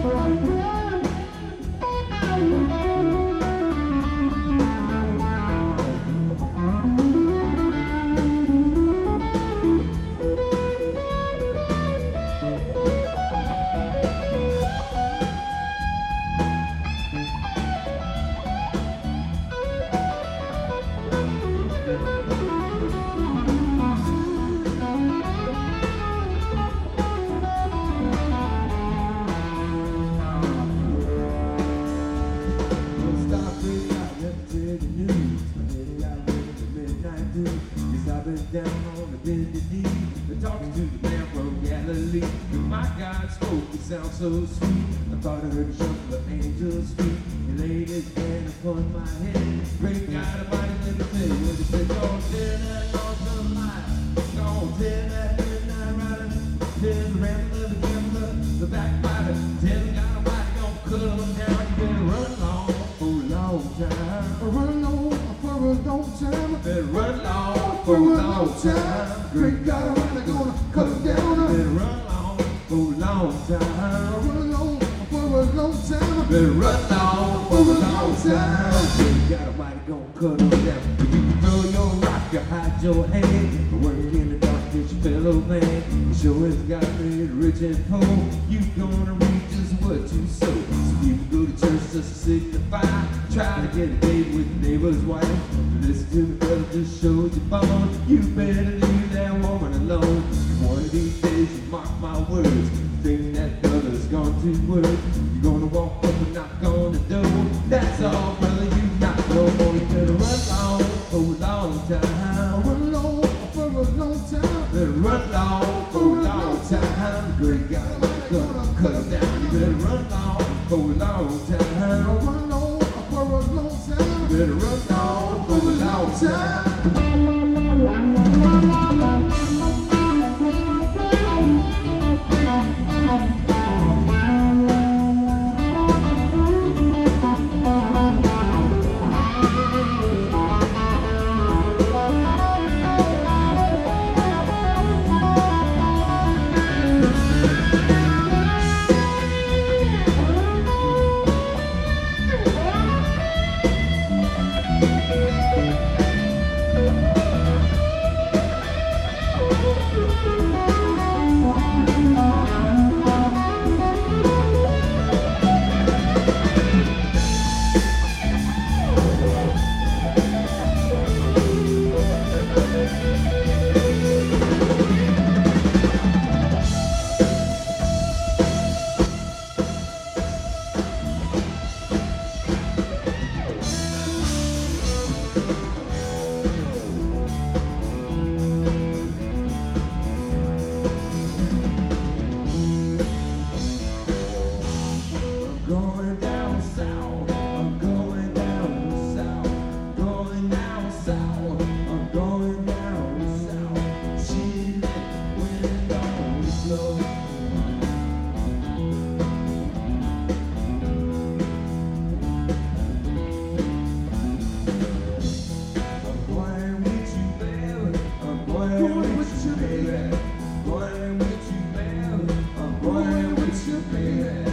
Down on the bended knee, talking to the man from Galilee. My God spoke, it sounds so sweet. I thought I heard a shuffle of angels' feet. He laid his hand upon my head. Great God Almighty, let me tell you what he said. Don't tell that awesome lie. Don't tell that midnight rider. Tell the rambler, the gambler, the backbiter. Tell the God Almighty, gonna cut them down. You better run long for a long time. Run long for a long time. Better run long for a long time. Great God Almighty gonna cut them down. Better run long for a long time. Run long for a long time. Better run long for a long time. Great God Almighty gonna cut them down. If you can throw your rock, you hide your hand. Work in the dark, get your fellow man. Show has got made rich and poor. You gonna reap just what you sow. So you can go to church just to signify. Try to get a date with your neighbor's wife. Listen to me, brother, just showed you born. You better leave that woman alone. One of these days, you mark my words. Think that brother's gone to work. You're gonna walk up and knock on the door. That's all, brother, you got no more. You better run long for a long time. Run long for a long time. Better run long for a long time. Great God, I'm gonna cut them down. You better run long for a long time. Run long for a long time. Better run long for a long time. Going down south, I'm going down south, going down south, I'm going down south. She went on the slow. I'm going with you, baby. I'm going with you, baby. Going with you, baby. I'm going with you, baby.